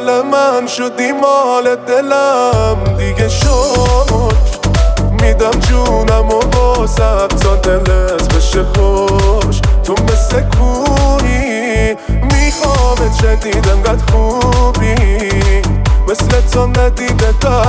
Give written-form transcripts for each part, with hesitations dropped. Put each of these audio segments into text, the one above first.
مال من شدی مال دلم دیگه شد میدم جونم و بازم تا دلت بشه خوش تو مثل کوری میخوامت جدید انقدر خوبی مثل تو ندیده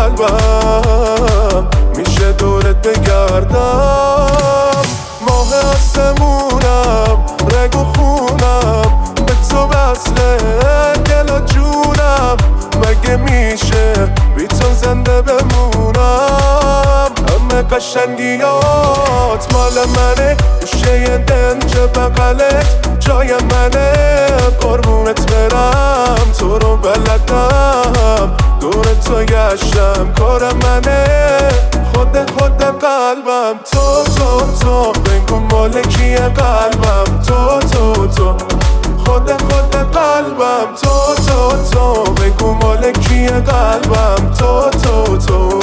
قلبم میشه دورت بگردم ماه آسمونم رگ و خونم به تو وصله دل و جونم مگه میشه بی تو زنده بمونم همه قشنگیات مال منه گوشه یه دنج بغلت جای منه قربونت برم تو رو بلدم دور تو گشتم کار منه خود قلبم تو بگو مالکیه قلبم تو خود قلبم تو بگو مالکیه قلبم تو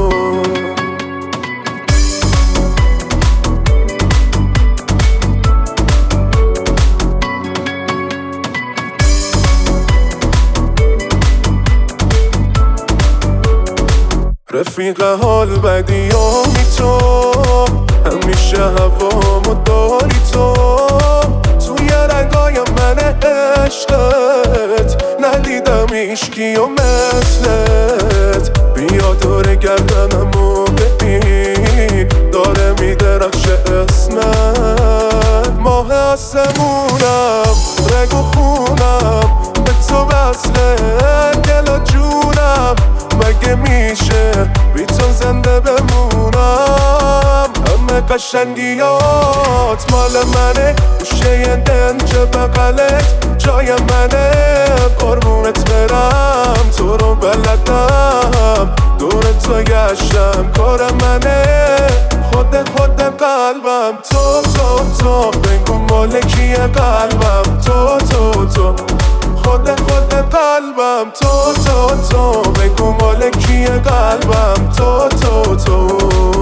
رفیق حال بدیامی تو همیشه هوامو داری تو توی رگای من عشقت ندیدم ایشکی و مثلت بیا دور گردنمو ببین داره میدرخشه اسمت ماه آسمونم رگ و خونم به تو وصله دل و جونم مگه میشه بی تو زنده بمونم همه قشنگیات مال منه گوشه یه دنج بغلت جای منه قربونت برم تو رو بلدم دور تو گشتم کار منه خود قلبم تو بگو مالکیه قلبم تو خود قلبم تو بگو مالکیه قلبم تو